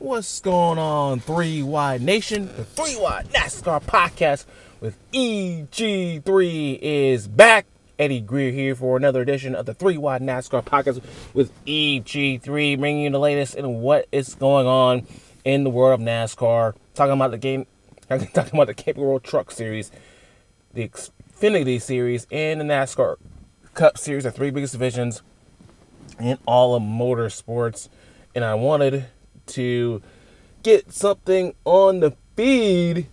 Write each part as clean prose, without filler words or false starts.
What's going on, 3 Wide Nation? The 3 Wide NASCAR podcast with EG3 is back. Eddie Greer here for another edition of the 3 Wide NASCAR podcast with EG3, bringing you the latest in what is going on in the world of NASCAR. Talking about the Camping World Truck Series, the Xfinity Series, and the NASCAR Cup Series, the three biggest divisions in all of motorsports. And I wanted to get something on the feed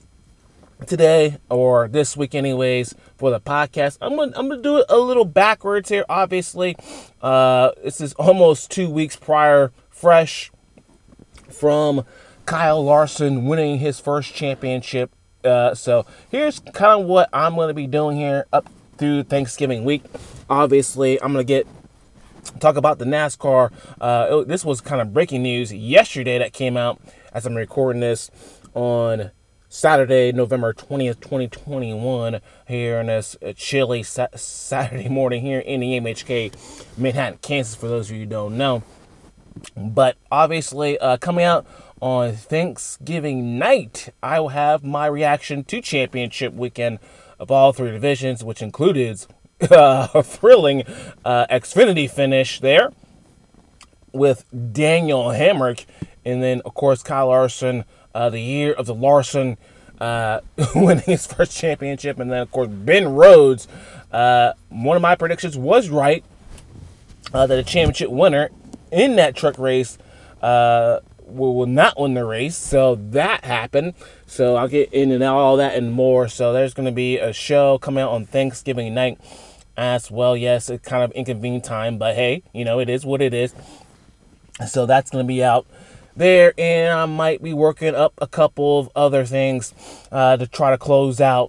today, or this week anyways, for the podcast. I'm gonna do it a little backwards here. Obviously, this is almost 2 weeks fresh from Kyle Larson winning his first championship. So here's kind of what I'm going to be doing here up through Thanksgiving week. Obviously, I'm going to talk about the NASCAR. This was kind of breaking news yesterday that came out as I'm recording this on Saturday, November 20th, 2021, here on this chilly Saturday morning here in the MHK, Manhattan, Kansas, for those of you who don't know. But obviously, coming out on Thanksgiving night, I will have my reaction to championship weekend of all three divisions, which included a thrilling Xfinity finish there with Daniel Hemric, and then of course Kyle Larson, the year of the Larson, winning his first championship, and then of course Ben Rhodes. One of my predictions was right, that a championship winner in that truck race will not win the race, so that happened. So I'll get into all that and more. So there's going to be a show coming out on Thanksgiving night as well. Yes, it's kind of inconvenient time, but hey, it is what it is. So that's going to be out there, and I might be working up a couple of other things to try to close out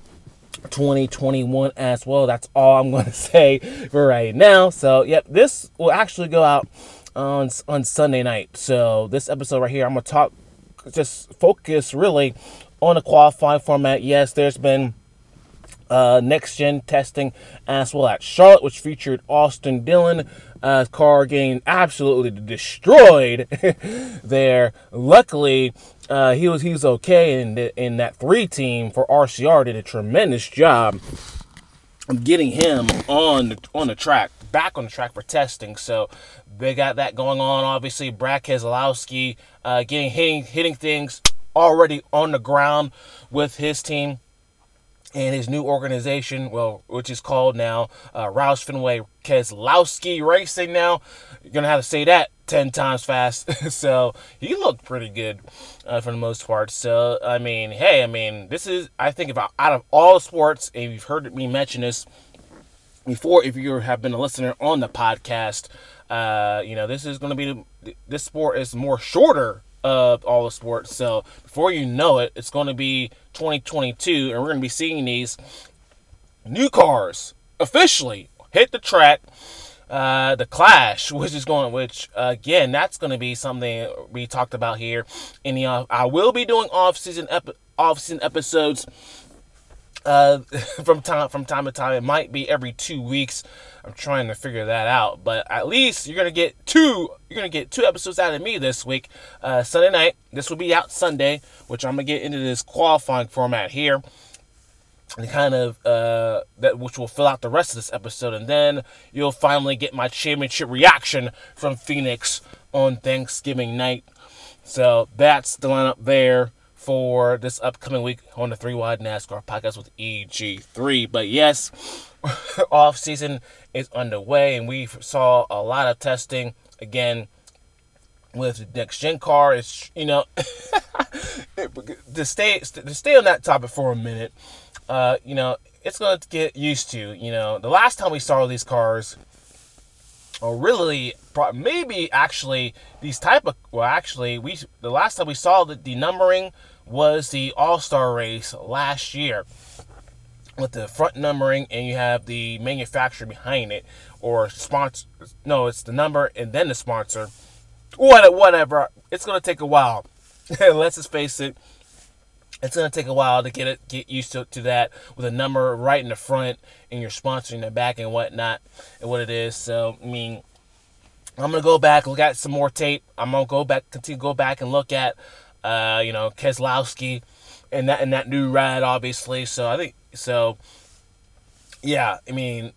2021 as well. That's all I'm going to say for right now. So yep, this will actually go out on Sunday night. So this episode right here, I'm going to just focus really on the qualifying format. Yes, there's been next gen testing as well at Charlotte, which featured Austin Dillon car getting absolutely destroyed there. Luckily, he was okay, in that 3 team for RCR did a tremendous job of getting him on the track, back on the track for testing. So they got that going on. Obviously, Brad Keselowski hitting things already on the ground with his team and his new organization, which is called now Roush Fenway Keselowski Racing now. You're going to have to say that 10 times fast. So he looked pretty good for the most part. So, this is, I think, out of all sports, and you've heard me mention this before, if you have been a listener on the podcast, this is going to be, this sport is more shorter of all the sports. So before you know it, it's going to be 2022, and we're going to be seeing these new cars officially hit the track. The Clash, which again, that's going to be something we talked about here in the I will be doing off-season episodes from time to time. It might be every 2 weeks. I'm trying to figure that out, but at least you're gonna get two episodes out of me this week. Sunday night, this will be out Sunday, which I'm gonna get into this qualifying format here, and kind of that, which will fill out the rest of this episode, and then you'll finally get my championship reaction from Phoenix on Thanksgiving night. So that's the lineup there for this upcoming week on the 3 Wide NASCAR podcast with EG3. But yes, off season is underway, and we saw a lot of testing again with the next gen car. It's to stay on that topic for a minute. It's going to get used to. The last time we saw these cars, or really, maybe actually these type of, the last time we saw the numbering was the All-Star race last year with the front numbering, and you have the manufacturer behind it, or sponsor. No, it's the number and then the sponsor. Whatever. It's going to take a while. Let's just face it. It's going to take a while to get used to that, with a number right in the front and your sponsor in the back and whatnot, and what it is. So, I'm gonna go back, look at some more tape. I'm gonna continue to go back and look at, Keselowski and that new ride, obviously. So I think so. Yeah, I mean,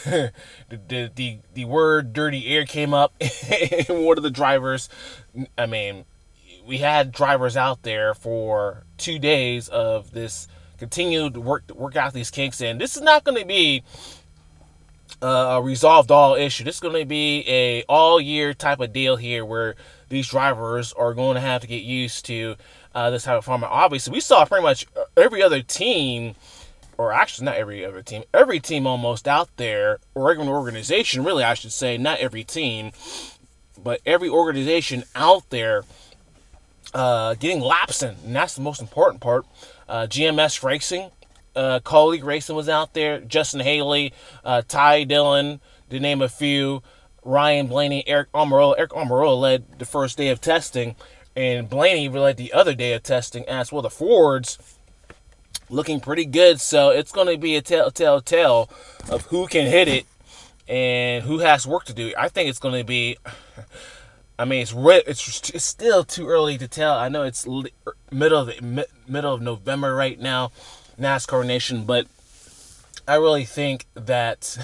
the word "dirty air" came up in one of the drivers. I mean, we had drivers out there for 2 days of this continued work out these kinks, and this is not going to be a resolved all issue. This is going to be a all year type of deal here, where these drivers are going to have to get used to this type of format. Obviously, we saw pretty much every other team, or actually not every team almost out there, or every organization, really, I should say, not every team, but every organization out there getting laps in, and that's the most important part. GMS Racing, Colleague Racing was out there, Justin Haley, Ty Dillon, to name a few, Ryan Blaney, Eric Almirola. Eric Almirola led the first day of testing, and Blaney led the other day of testing as well. The Fords looking pretty good, so it's going to be a tell of who can hit it and who has work to do. I think it's going to be, I mean, it's still too early to tell. I know it's middle of November right now, NASCAR Nation, but I really think that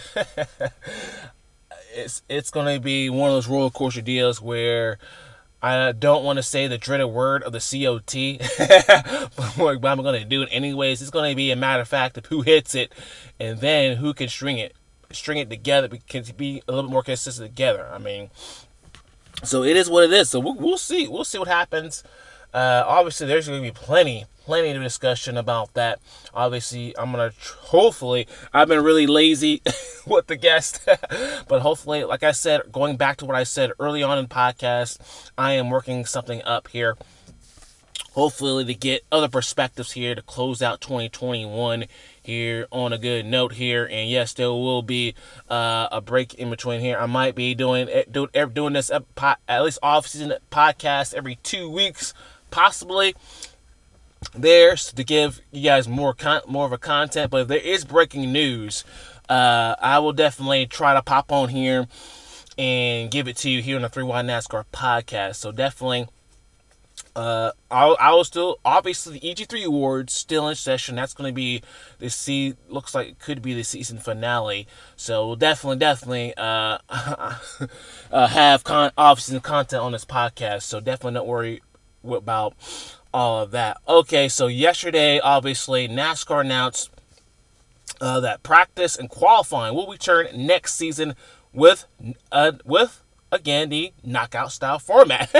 it's going to be one of those roller coaster deals where I don't want to say the dreaded word of the COT, but I'm going to do it anyways. It's going to be a matter of fact of who hits it, and then who can string it together, can be a little bit more consistent together. I mean, so it is what it is. So we'll see. We'll see what happens. Obviously, there's going to be plenty of discussion about that. Obviously, I'm going to hopefully, I've been really lazy with the guest, but hopefully, like I said, going back to what I said early on in the podcast, I am working something up here. Hopefully to get other perspectives here to close out 2021 here on a good note here. And yes, there will be a break in between here. I might be doing this at least off-season podcast every 2 weeks, possibly, there, to give you guys more of a content. But if there is breaking news, I will definitely try to pop on here and give it to you here on the 3Y NASCAR podcast. So definitely, I will still, obviously, the EG3 Awards still in session. That's going to be looks like it could be the season finale. So we'll definitely have off-season content on this podcast. So definitely don't worry about all of that. Okay, so yesterday, obviously, NASCAR announced that practice and qualifying will return next season with again the knockout style format.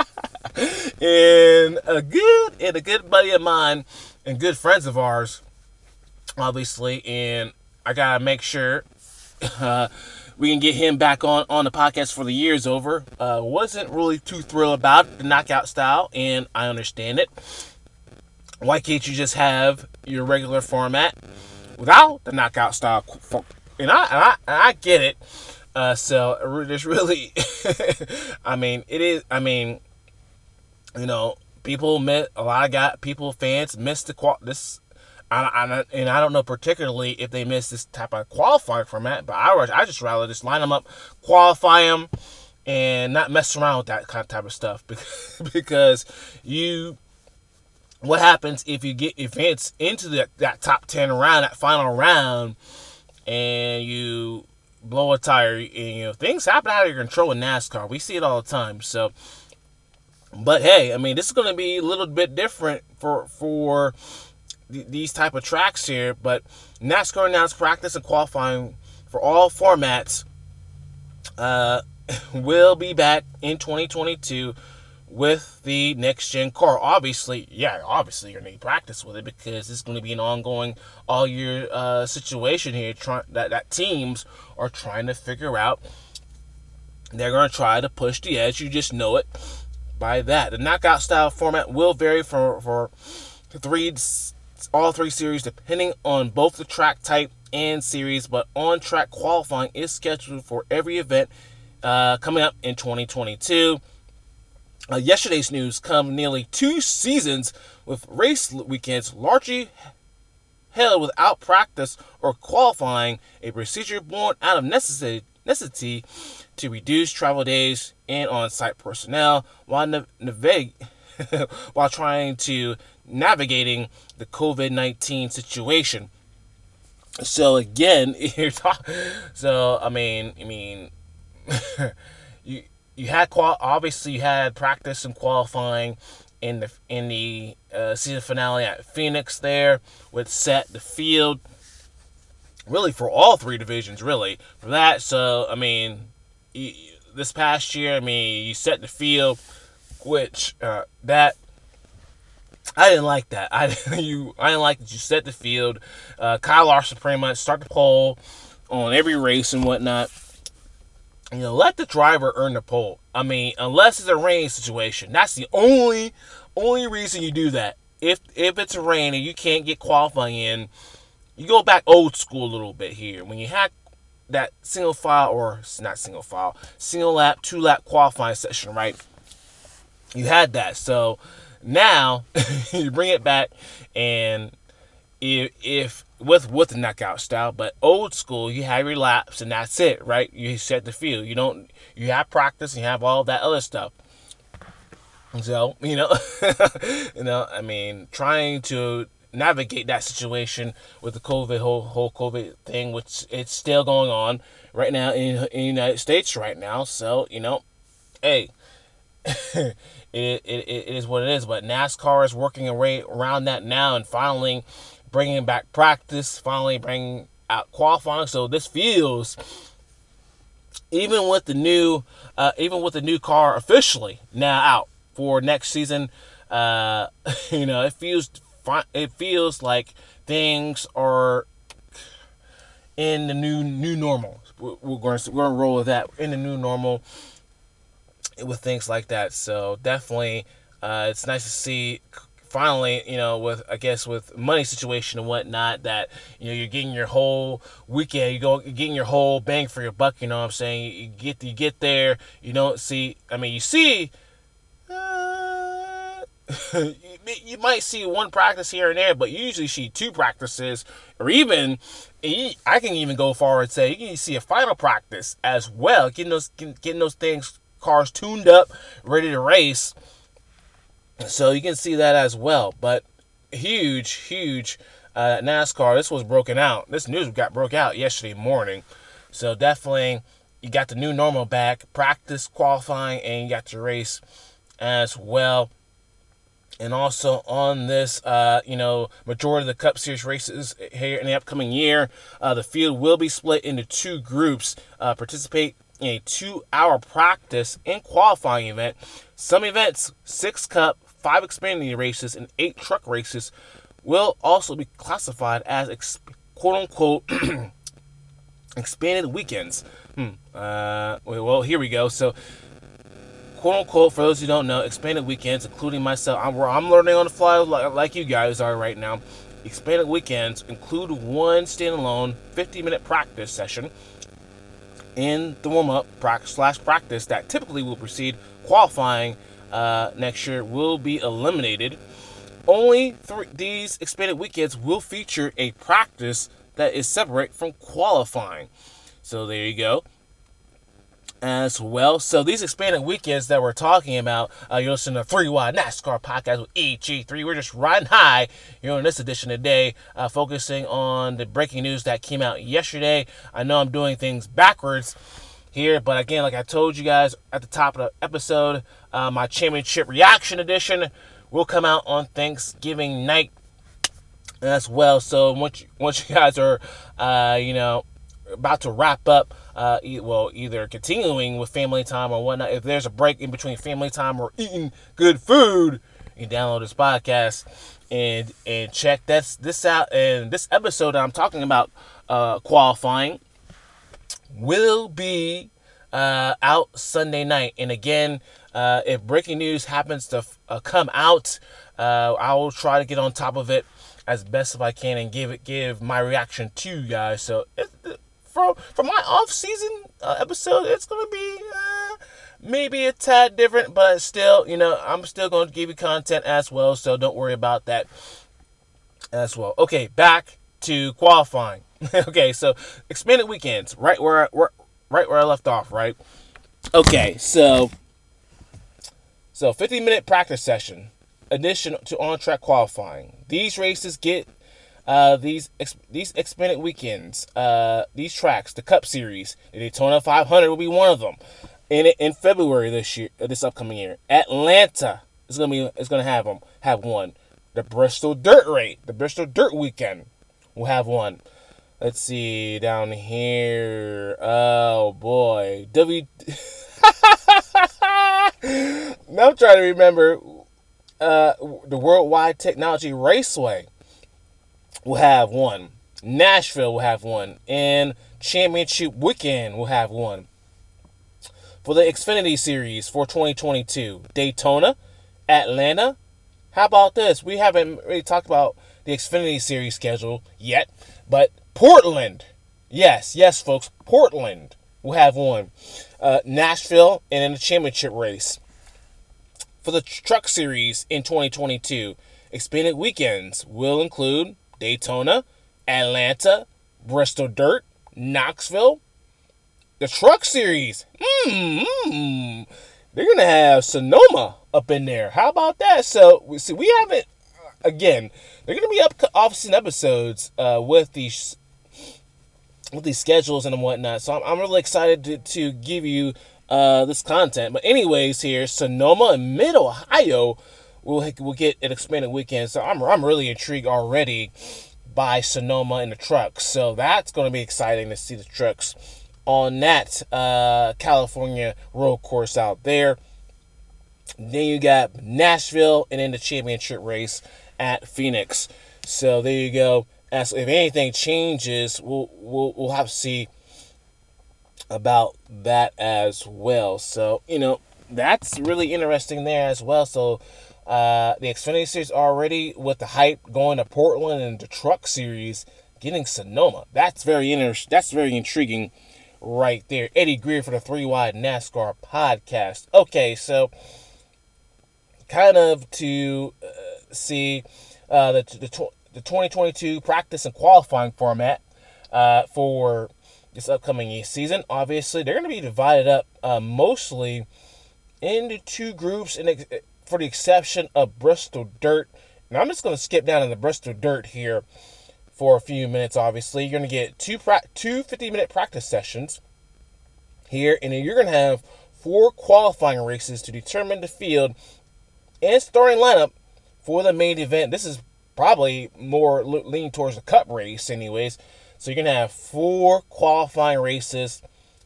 and a good buddy of mine and good friends of ours, obviously, and I gotta make sure we can get him back on the podcast for the year's over. Wasn't really too thrilled about the knockout style, and I understand it. Why can't you just have your regular format without the knockout style? And I get it. So there's really, I mean, it is. I mean, fans missed this. And I don't know particularly if they miss this type of qualifying format, but I just rather just line them up, qualify them, and not mess around with that kind of type of stuff, because what happens if you get events into that top 10 round, that final round, and you blow a tire, and things happen out of your control in NASCAR. We see it all the time. So, but hey, I mean, this is going to be a little bit different for these type of tracks here, but NASCAR announced practice and qualifying for all formats will be back in 2022 with the next gen car. Obviously you're going to need practice with it, because it's going to be an ongoing all year situation here, that teams are trying to figure out. They're going to try to push the edge. You just know it by that. The knockout style format will vary for all three series, depending on both the track type and series, but on-track qualifying is scheduled for every event coming up in 2022. Yesterday's news come nearly 2 seasons with race weekends largely held without practice or qualifying, a procedure born out of necessity to reduce travel days and on-site personnel while while trying to navigating the COVID-19 situation. So again, so you you had obviously you had practice and qualifying in the season finale at Phoenix there, which set the field really for all three divisions really for that. So this past year, you set the field, which that I didn't like that. I didn't like that you set the field. Kyle Larson pretty much start the pole on every race and whatnot. Let the driver earn the pole. Unless it's a rain situation, that's the only reason you do that. If it's a rain and you can't get qualifying in, you go back old school a little bit here. When you had that single lap, 2-lap qualifying session, right? You had that. So now you bring it back, and if with the knockout style, but old school, you have your laps and that's it, right? You set the field. You have practice and you have all that other stuff. So trying to navigate that situation with the whole COVID thing, which it's still going on right now in the United States right now. So hey, it is what it is. But NASCAR is working a way around that now, and finally bringing back practice, finally bringing out qualifying. So this feels, even with the new car officially now out for next season, it feels like things are in the new normal. We're going to roll with that, in the new normal with things like that. So definitely, it's nice to see finally, with money situation and whatnot, that you're getting your whole weekend, you're getting your whole bang for your buck. You know what I'm saying? You get there. You don't see. You see. You might see one practice here and there, but you usually see two practices, or even I can even go forward and say you can see a final practice as well, getting those cars tuned up, ready to race. So you can see that as well. But huge NASCAR. This news broke out yesterday morning. So definitely you got the new normal back, practice, qualifying, and you got the race as well. And also on this, majority of the Cup Series races here in the upcoming year, the field will be split into two groups. Participate in a 2-hour practice and qualifying event. Some events, 6 Cup, 5 Xfinity races, and 8 truck races, will also be classified as quote-unquote expanded weekends. Well, here we go. So, quote-unquote, for those who don't know, expanded weekends, including myself, I'm learning on the fly like you guys are right now. Expanded weekends include one standalone 50-minute practice session in the warm-up practice that typically will precede qualifying next year will be eliminated. Only these expanded weekends will feature a practice that is separate from qualifying. So there you go. As well, so these expanded weekends that we're talking about, you're listening to 3 Wide NASCAR Podcast with EG3. We're just riding high here on this edition today, focusing on the breaking news that came out yesterday. I know I'm doing things backwards here, but again, like I told you guys at the top of the episode, my championship reaction edition will come out on Thanksgiving night as well. So once you guys are, about to wrap up, either continuing with family time or whatnot. If there's a break in between family time or eating good food, you can download this podcast and check this out. And this episode I'm talking about, qualifying, will be out Sunday night. And again, if breaking news happens to come out, I will try to get on top of it as best as I can and give my reaction to you guys. So for my off-season episode, it's going to be maybe a tad different, but still, I'm still going to give you content as well, so don't worry about that as well. Okay, back to qualifying. Okay, so expanded weekends, right where I left off, right? Okay, so 50-minute practice session, addition to on-track qualifying. These races get these expanded weekends. These tracks, the Cup Series, the Daytona 500 will be one of them. In February this upcoming year, Atlanta is gonna have one. The Bristol Dirt Weekend will have one. Let's see down here. Oh boy, Now I'm trying to remember. The Worldwide Technology Raceway will have one. Nashville will have one. And Championship Weekend will have one. For the Xfinity Series for 2022, Daytona, Atlanta. How about this? We haven't really talked about the Xfinity Series schedule yet, but Portland. Yes, folks. Portland will have one. Nashville, and in the championship race. For the Truck Series in 2022, expanded weekends will include Daytona, Atlanta, Bristol Dirt, Knoxville. The Truck Series, they're going to have Sonoma up in there. How about that? So, we haven't, again, they're going to be off-season episodes with these schedules and whatnot. So I'm really excited to give you this content. But anyways, here Sonoma and Mid Ohio will get an expanded weekend. So I'm really intrigued already by Sonoma and the trucks. So that's going to be exciting to see the trucks on that California road course out there. Then you got Nashville and then the championship race at Phoenix. So there you go. As if anything changes, we'll have to see about that as well. So that's really interesting there as well. So the Xfinity Series already with the hype going to Portland and the Truck Series getting Sonoma. That's very That's very intriguing, right there. Eddie Greer for the 3 Wide NASCAR podcast. Okay, so kind of to see the 2022 practice and qualifying format for this upcoming season. Obviously, they're going to be divided up mostly into two groups, for the exception of Bristol Dirt. Now, I'm just going to skip down to the Bristol Dirt here for a few minutes. Obviously, you're going to get two 50-minute practice sessions here, and then you're going to have 4 qualifying races to determine the field and starting lineup for the main event. This is probably more leaning towards the Cup race anyways. So you're going to have 4 qualifying races.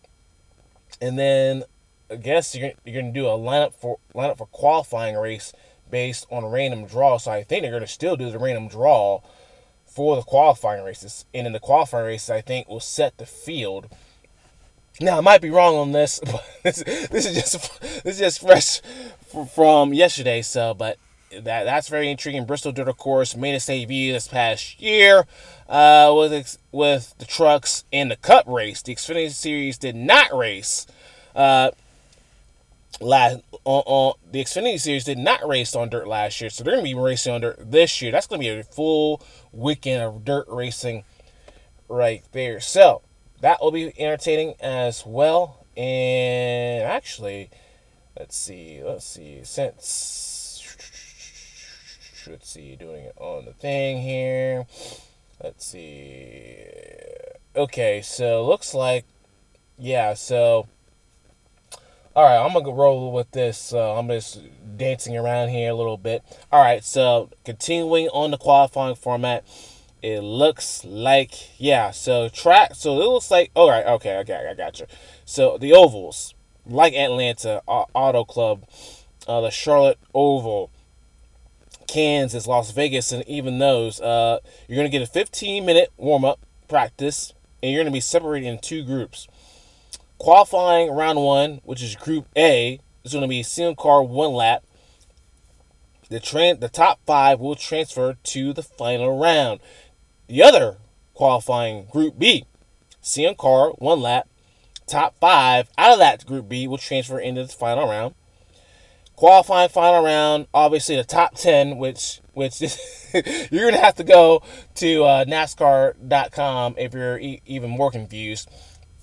And then I guess you're going to do a lineup for qualifying race based on a random draw. So I think they're going to still do the random draw for the qualifying races. And in the qualifying races, I think will set the field. Now I might be wrong on this, but this is just fresh from yesterday. So, but that's very intriguing. Bristol Dirt, of course, made its debut this past year with the trucks in the Cup race. The Xfinity Series did not race the Xfinity Series did not race on dirt last year, so they're going to be racing on dirt this year. That's going to be a full weekend of dirt racing right there. So that will be entertaining as well. And actually, let's see, doing it on the thing here. Let's see. Okay, so looks like, yeah, so, all right, I'm going to roll with this. I'm just dancing around here a little bit. All right, so continuing on the qualifying format, it looks like, yeah, so it looks like, all right, okay, I got you. So the ovals, like Atlanta Auto Club, the Charlotte Oval, Kansas, Las Vegas, and even those, you're going to get a 15-minute warm-up practice, and you're going to be separated in 2 groups. Qualifying round 1, which is Group A, is going to be single car 1 lap. The top 5 will transfer to the final round. The other qualifying Group B, single car 1 lap. Top 5 out of that Group B will transfer into the final round. Qualifying final round, obviously the top 10, which is, you're going to have to go to NASCAR.com if you're even more confused.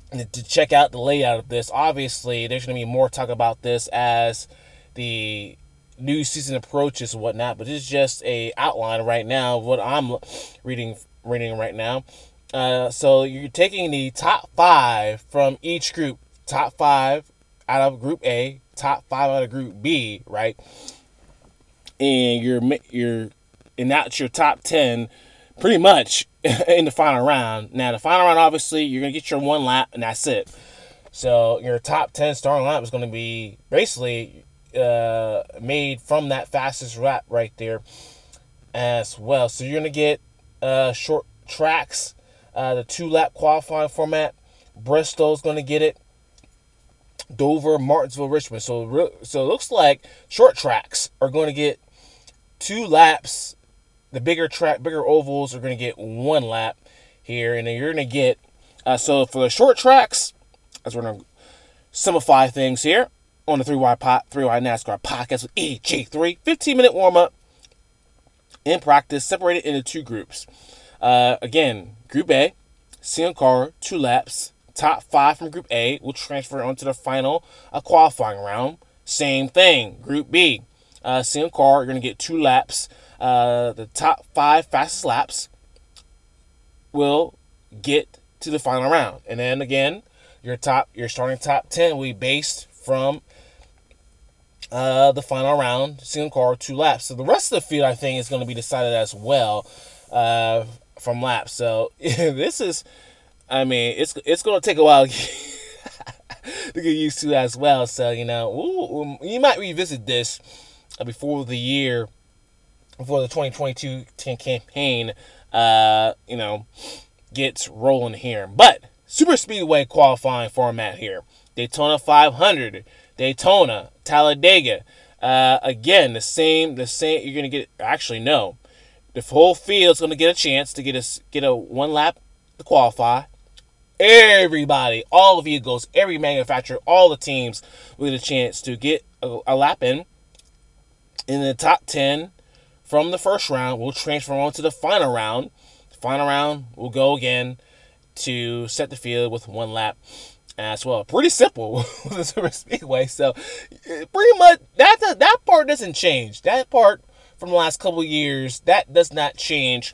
to check out the layout of this. Obviously, there's going to be more talk about this as the new season approaches and whatnot, but this is just a outline right now of what I'm reading right now. So you're taking the top 5 from each group, top 5 out of Group A, top 5 out of Group B, right? And and that's your top 10 pretty much in the final round. Now, the final round, obviously, you're going to get your one lap, and that's it. So your top 10 starting lineup is going to be basically made from that fastest lap right there as well. So you're going to get short tracks, the 2-lap qualifying format. Bristol's going to get it. Dover, Martinsville, Richmond. So it looks like short tracks are going to get 2 laps. The bigger ovals are going to get 1 lap here, and then you're going to get so for the short tracks, as we're going to simplify things here on the 3Y NASCAR podcast with EG3, 15-minute warm up in practice, separated into 2 groups. Again, Group A, single car, 2 laps. Top 5 from Group A will transfer onto the final qualifying round. Same thing, Group B, single car, you're going to get 2 laps. The top 5 fastest laps will get to the final round. And then again, your starting top 10 will be based from the final round, single car, 2 laps. So the rest of the field, I think, is going to be decided as well from laps. So this is, I mean, it's going to take a while to get used to as well. So, you might revisit this before the 2022 campaign, gets rolling here. But super speedway qualifying format here: Daytona 500, Daytona, Talladega. Again, the same. You're gonna get. Actually, no. The whole field's gonna get a chance to get a 1 lap to qualify. Everybody, all the vehicles, every manufacturer, all the teams will get a chance to get a lap in. In the top 10 from the first round will transfer on to the final round. The final round will go again to set the field with 1 lap as well. Pretty simple with the Super Speedway. So pretty much that part doesn't change. That part from the last couple of years, that does not change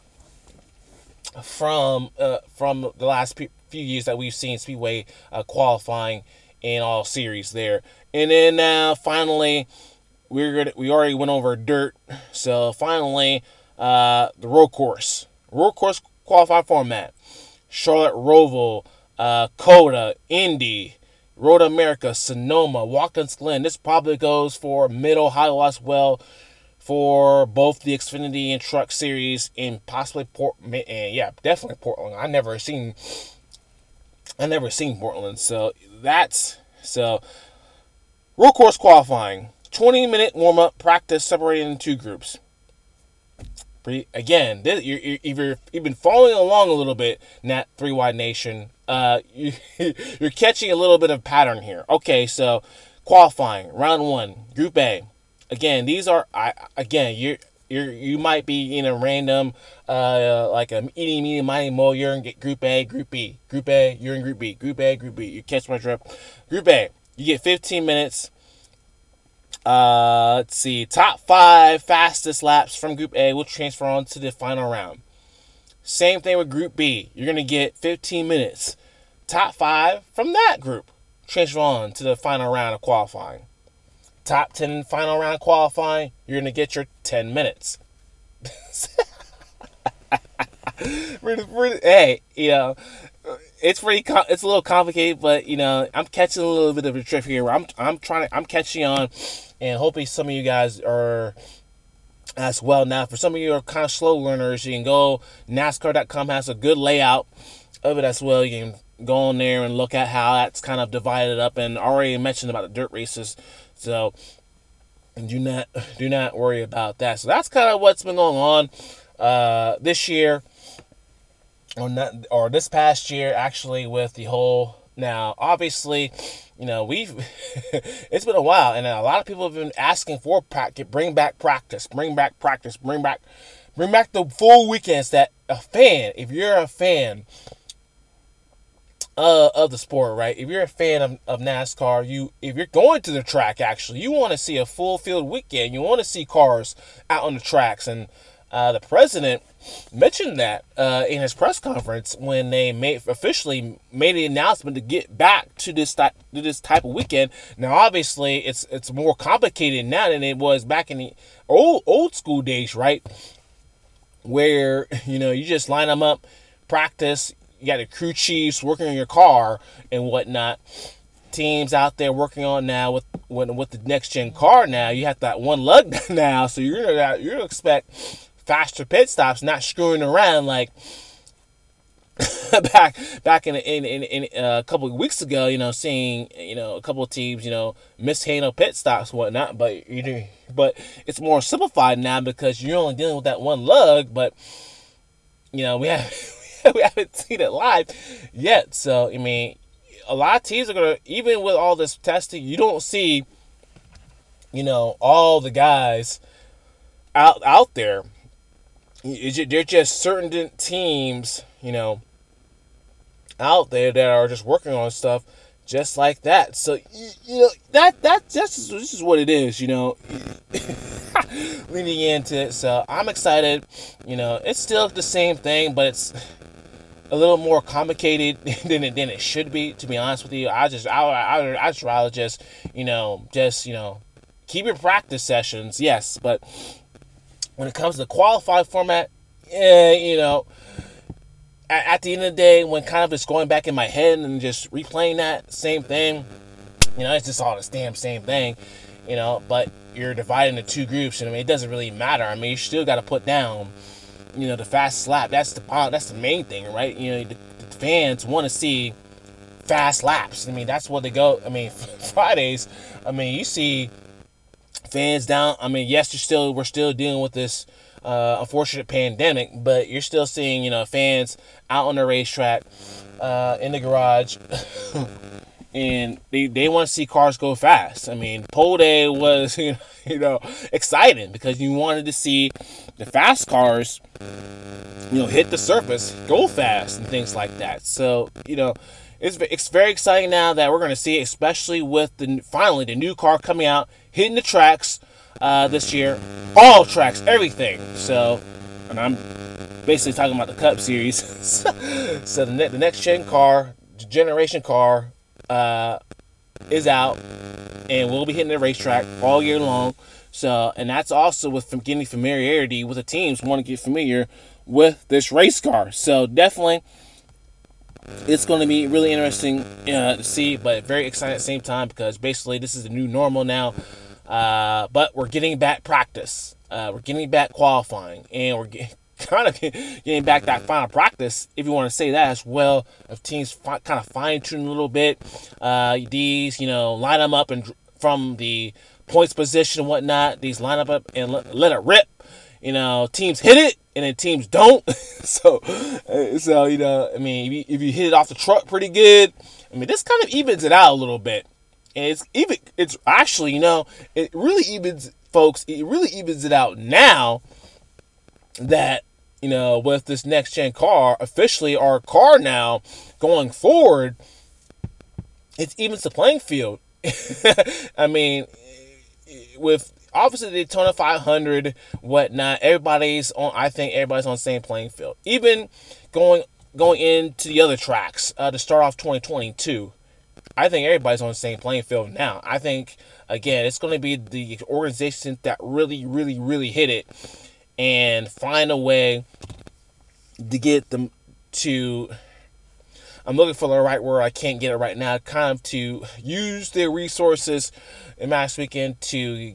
from the last few years that we've seen Speedway qualifying in all series there. And then finally, we already went over dirt, so finally the road course qualifying format: Charlotte Roval, Coda, Indy, Road America, Sonoma, Watkins Glen. This probably goes for Mid Ohio as well, for both the Xfinity and Truck Series, and possibly definitely Portland. I never seen Portland, so road course qualifying. 20-minute warm-up practice separated into 2 groups. Again, you've been following along a little bit, Nat 3Y Nation. You're catching a little bit of pattern here. Okay, so qualifying, round 1, Group A. Again, these are, you might be in a random, like a eating, meeting, mighty, mo. You're in Group A, Group B. Group A, you're in Group B. Group A, Group B. You catch my drift. Group A, you get 15 minutes. Let's see. Top 5 fastest laps from Group A will transfer on to the final round. Same thing with Group B. You're going to get 15 minutes. Top 5 from that group transfer on to the final round of qualifying. Top 10 final round qualifying, you're going to get your 10 minutes. Hey, it's it's a little complicated, but I'm catching a little bit of a drift here. I'm catching on, and hopefully some of you guys are as well. Now, for some of you who are kind of slow learners, you can go, NASCAR.com has a good layout of it as well. You can go on there and look at how that's kind of divided up, and already mentioned about the dirt races, so do not worry about that. So that's kind of what's been going on this year, or this past year, actually, with the whole. Now, obviously, it's been a while, and a lot of people have been asking for bring back practice, bring back the full weekends. That if you're a fan of the sport, right? If you're a fan of NASCAR, if you're going to the track, actually, you want to see a full field weekend. You want to see cars out on the tracks, and the president mentioned that in his press conference when they officially made the announcement to get back to this type of weekend. Now, obviously, it's more complicated now than it was back in the old school days, right? Where you just line them up, practice. You got the crew chiefs working on your car and whatnot. Teams out there working on now with the next gen car. Now you have that one lug now, so you're gonna expect faster pit stops, not screwing around like back in a couple of weeks ago. Seeing a couple of teams mishandle pit stops and whatnot, but it's more simplified now because you're only dealing with that one lug, but we have. We haven't seen it live yet. So, I mean, a lot of teams are going to, even with all this testing, you don't see, all the guys out there. They're just certain teams, out there that are just working on stuff just like that. So, this is what it is, leading into it. So, I'm excited. It's still the same thing, but it's a little more complicated than it should be, to be honest with you. I just rather just keep your practice sessions, yes, but when it comes to the qualified format, at the end of the day, when kind of just going back in my head and just replaying that same thing, it's just all the damn same thing, but you're divided into two groups, and it doesn't really matter. You still got to put down the fast lap. That's the main thing, right? The fans want to see fast laps. That's what they go. Fridays, you see fans down. Yes, we're still dealing with this unfortunate pandemic, but you're still seeing fans out on the racetrack, in the garage, and they want to see cars go fast. Pole day was exciting because you wanted to see the fast cars hit the surface, go fast, and things like that. So it's very exciting now that we're going to see, especially with finally the new car coming out, hitting the tracks this year, all tracks, everything. So, and I'm basically talking about the Cup Series. So the next generation car is out, and we'll be hitting the racetrack all year long. So, and that's also with getting familiarity with the teams want to get familiar with this race car. So definitely, it's going to be really interesting to see, but very exciting at the same time because basically this is the new normal now. But we're getting back practice. We're getting back qualifying, and we're getting back that final practice, if you want to say that as well. If teams kind of fine tune a little bit, these line them up and from the points position and whatnot. These line up and let it rip. Teams hit it and then teams don't. so if you hit it off the truck pretty good, this kind of evens it out a little bit. And it's actually, it really evens, folks. It really evens it out now that with this next gen car, officially our car now going forward, it evens the playing field. With obviously the Daytona 500, whatnot, I think everybody's on the same playing field. Even going into the other tracks to start off 2022, I think everybody's on the same playing field now. I think, again, it's going to be the organizations that really, really, really hit it and find a way to get them to, I'm looking for the right word, I can't get it right now, kind of to use their resources in Max Weekend to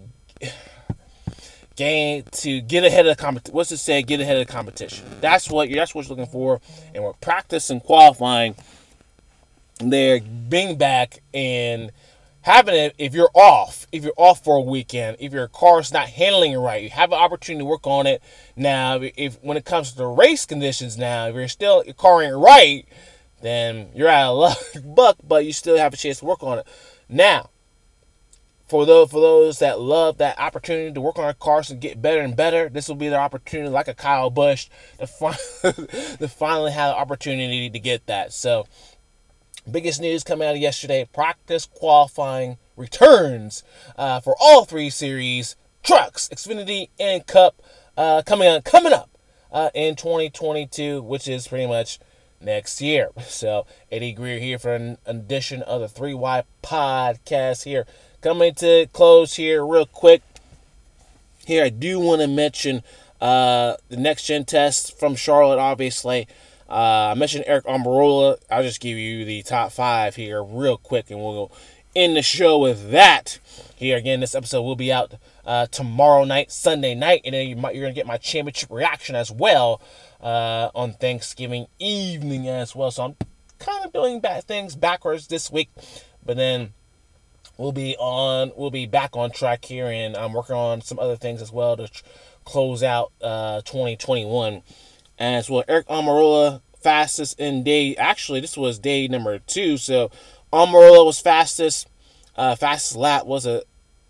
get ahead of the competition. What's it say? Get ahead of the competition. That's what you're looking for. And with practice and qualifying, they're being back and having it. If you're off for a weekend, if your car's not handling it right, you have an opportunity to work on it. Now, if when it comes to the race conditions, now if your car ain't right, then you're out of luck. But you still have a chance to work on it. Now, for those that love that opportunity to work on our cars and get better and better, this will be their opportunity, like a Kyle Busch, to finally have the opportunity to get that. So, Biggest news coming out of yesterday: practice qualifying returns for all three series, trucks, Xfinity, and Cup, coming up in 2022, which is pretty much next year. So Eddie Greer here for an edition of the 3Y podcast here. Coming to close here real quick. Here I do want to mention the next gen test from Charlotte, obviously. I mentioned Aric Almirola. I'll just give you the top 5 here real quick, and we'll go end the show with that. Here again, this episode will be out tomorrow night, Sunday night, and then you're going to get my championship reaction as well on Thanksgiving evening as well. So I'm kind of doing things backwards this week, but then we'll be back on track here, and I'm working on some other things as well to close out 2021 as well. Aric Almirola, fastest in day. Actually, this was day number 2. So Almirola was fastest. Fastest lap was a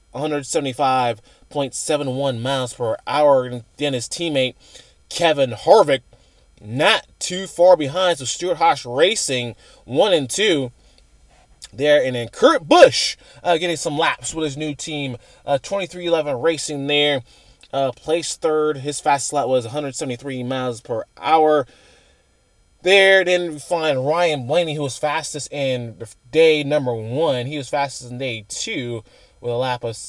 175.71 miles per hour. And then his teammate Kevin Harvick, not too far behind. So Stewart-Haas Racing 1 and 2 there, and then Kurt Busch getting some laps with his new team, 2311 Racing there. Placed third. His fastest lap was 173 miles per hour there. Then we find Ryan Blaney, who was fastest in day number 1. He was fastest in day 2 with a lap of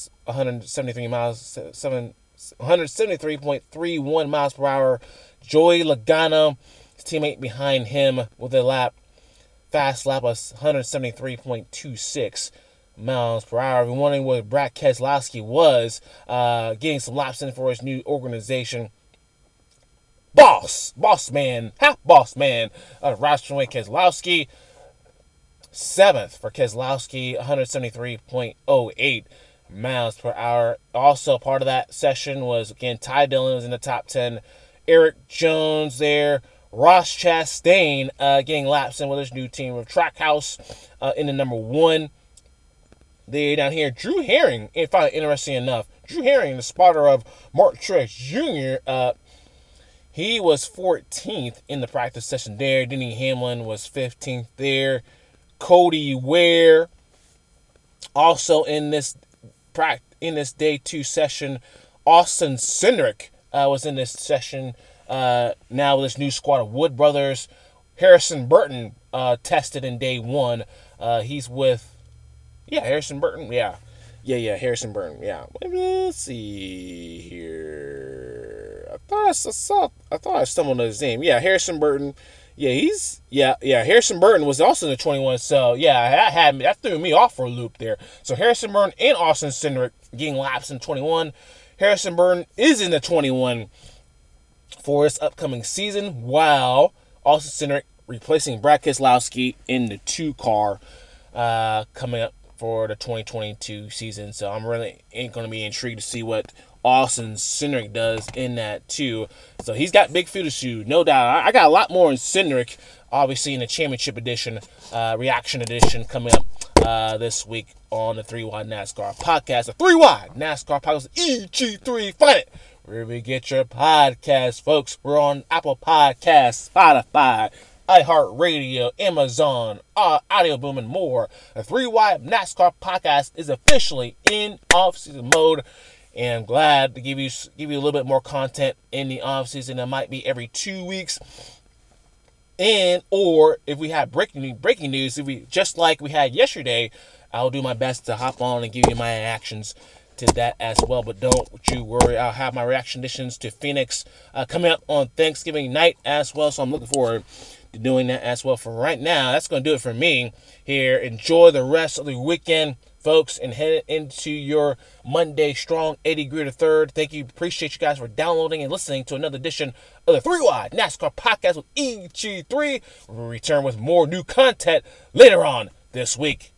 173.31 miles per hour. Joey Logano, his teammate behind him, with a fast lap of 173.26 miles per hour. If you're wondering what Brad Keselowski was, getting some laps in for his new organization, boss man, Ross Keselowski, 7th for Keselowski, 173.08 miles per hour. Also part of that session was, again, Ty Dillon was in the top 10. Erik Jones there. Ross Chastain getting laps in with his new team of Trackhouse in the number 1. There down here, Drew Herring, and finally, interesting enough, Drew Herring, the spotter of Mark Truex Jr., he was 14th in the practice session there. Denny Hamlin was 15th there. Cody Ware also in this day 2 session. Austin Cindric was in this session now with his new squad of Wood Brothers. Harrison Burton tested in day 1. He's with Harrison Burton. Harrison Burton. Yeah. Let's see here. I thought I stumbled on his name. Yeah, Harrison Burton. Harrison Burton was also in the 21. So that threw me off for a loop there. So Harrison Burton and Austin Cindric getting laps in 21. Harrison Burton is in the 21 for this upcoming season, while Austin Cindric replacing Brad Keselowski in the 2 car coming up for the 2022 season. So I'm really going to be intrigued to see what Austin Cindric does in that too. So he's got big field to shoot, no doubt. I got a lot more in Cindric, obviously, in the championship edition, reaction edition coming up this week on the 3Y NASCAR podcast. The 3Y NASCAR podcast, EG3. Find it wherever you get your podcast, folks. We're on Apple Podcasts, Spotify, iHeartRadio, Amazon, Audio Boom, and more. The 3Y NASCAR podcast is officially in off-season mode, and I'm glad to give you a little bit more content in the off-season. It might be every 2 weeks, or if we have breaking news, just like we had yesterday, I'll do my best to hop on and give you my reactions to that as well. But don't you worry, I'll have my reaction editions to Phoenix coming up on Thanksgiving night as well, so I'm looking forward to doing that as well. For right now, that's going to do it for me here. Enjoy the rest of the weekend, folks, and head into your Monday strong. Eddie Greer III. Thank you. Appreciate you guys for downloading and listening to another edition of the 3Y NASCAR podcast with EG3. We'll return with more new content later on this week.